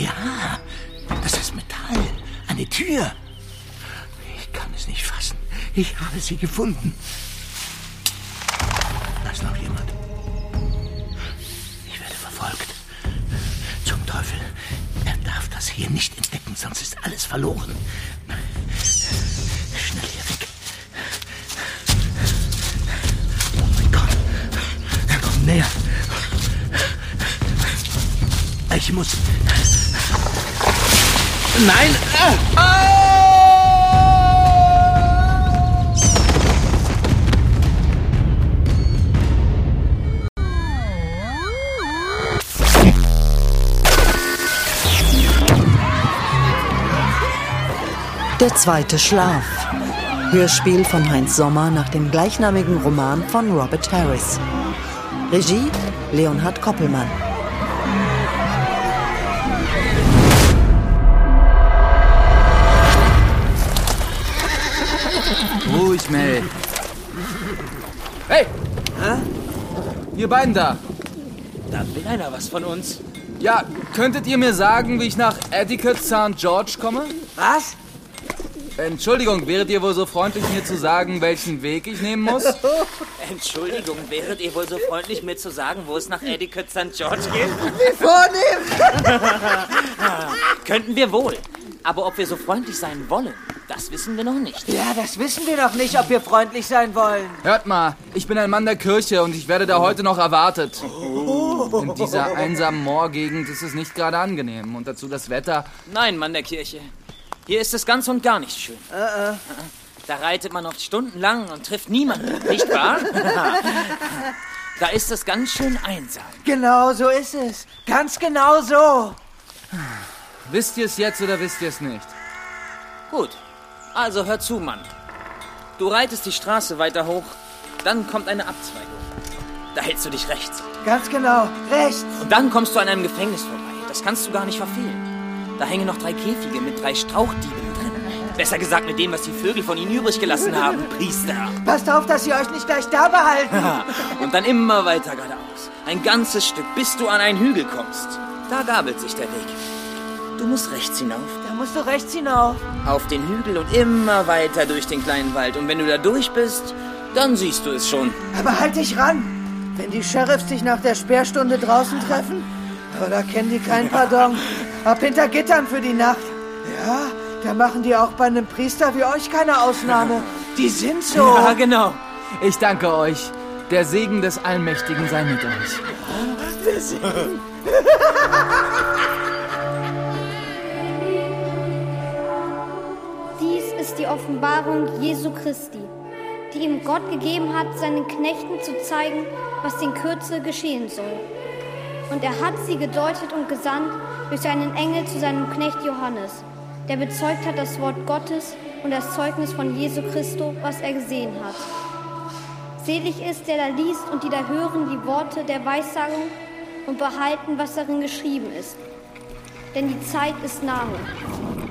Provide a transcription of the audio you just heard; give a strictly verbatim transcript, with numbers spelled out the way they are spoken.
Ja, das ist Metall. Eine Tür. Ich kann es nicht fassen. Ich habe sie gefunden. Da ist noch jemand. Ich werde verfolgt. Zum Teufel. Er darf das hier nicht entdecken, sonst ist alles verloren. Schnell hier weg. Oh mein Gott. Er kommt näher. Ich muss... Nein! Ah! Der zweite Schlaf. Hörspiel von Heinz Sommer nach dem gleichnamigen Roman von Robert Harris. Regie Leonhard Koppelmann. Ruhig, Mel. Hey! Hä? Ihr beiden da. Da will einer was von uns. Ja, könntet ihr mir sagen, wie ich nach Etiquette Sankt George komme? Was? Entschuldigung, wäret ihr wohl so freundlich, mir zu sagen, welchen Weg ich nehmen muss? Entschuldigung, wäret ihr wohl so freundlich, mir zu sagen, wo es nach Etiquette Sankt George geht? Wie vornehm! Könnten wir wohl. Aber ob wir so freundlich sein wollen, das wissen wir noch nicht. Ja, das wissen wir noch nicht, ob wir freundlich sein wollen. Hört mal, ich bin ein Mann der Kirche und ich werde da heute noch erwartet. In dieser einsamen Moorgegend ist es nicht gerade angenehm. Und dazu das Wetter. Nein, Mann der Kirche. Hier ist es ganz und gar nicht schön. Uh-uh. Da reitet man oft stundenlang und trifft niemanden, nicht wahr? Da ist es ganz schön einsam. Genau so ist es. Ganz genau so. Wisst ihr es jetzt oder wisst ihr es nicht? Gut, also hör zu, Mann. Du reitest die Straße weiter hoch, dann kommt eine Abzweigung. Da hältst du dich rechts. Ganz genau, rechts. Und dann kommst du an einem Gefängnis vorbei. Das kannst du gar nicht verfehlen. Da hängen noch drei Käfige mit drei Strauchdieben drin. Besser gesagt mit dem, was die Vögel von ihnen übrig gelassen haben, Priester. Passt auf, dass ihr euch nicht gleich da behalten. Und dann immer weiter geradeaus. Ein ganzes Stück, bis du an einen Hügel kommst. Da gabelt sich der Weg. Du musst rechts hinauf. Da musst du rechts hinauf. Auf den Hügel und immer weiter durch den kleinen Wald. Und wenn du da durch bist, dann siehst du es schon. Aber halt dich ran. Wenn die Sheriffs dich nach der Sperrstunde draußen treffen, oh, da kennen die kein Pardon. Ab hinter Gittern für die Nacht. Ja, da machen die auch bei einem Priester wie euch keine Ausnahme. Die sind so. Ja, genau. Ich danke euch. Der Segen des Allmächtigen sei mit euch. Der Segen. Dies ist die Offenbarung Jesu Christi, die ihm Gott gegeben hat, seinen Knechten zu zeigen, was in Kürze geschehen soll. Und er hat sie gedeutet und gesandt durch einen Engel zu seinem Knecht Johannes, der bezeugt hat das Wort Gottes und das Zeugnis von Jesu Christo, was er gesehen hat. Selig ist, der da liest und die da hören die Worte der Weissagung und behalten, was darin geschrieben ist. Denn die Zeit ist nahe.